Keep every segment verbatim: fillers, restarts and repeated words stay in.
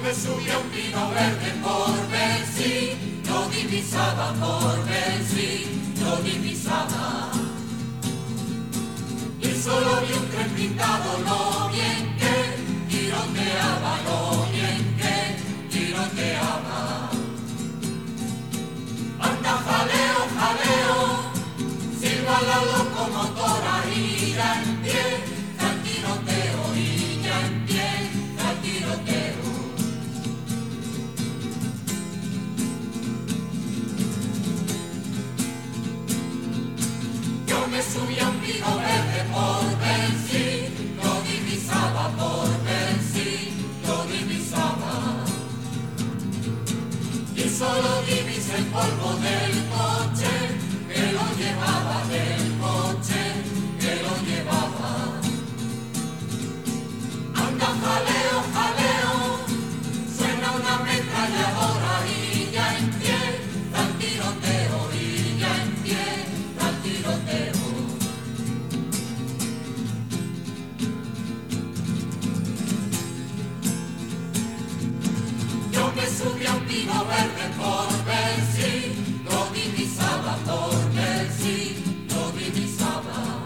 me subí a un vino verde por ver si lo divisaba, por ver si lo divisaba. Y solo vi un tren pintado, lo bien que tiroteaba, lo bien que tiroteaba. Anda jaleo, jaleo, silba la locomotora y ya en pie, al tiroteo, y ya en pie, al tiroteo. Yo me subí a un vino verde por ver si lo divisaba, por ver si lo divisaba. Y solo divisé el polvo del coche que lo llevaba, del coche que lo llevaba. Anda jaleo, jaleo, suena una ametralladora y ya en pie, al tiroteo, y ya en pie, al tiroteo. Yo me subí a un vino verde por ver si lo divisaba, por ver si lo divisaba.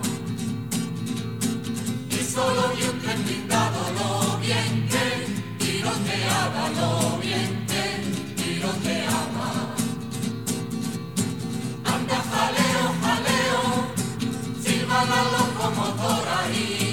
Y solo vi un tren pintado, lo bien que tiroteaba, lo bien que tiroteaba. Anda jaleo, jaleo, silba la locomotora y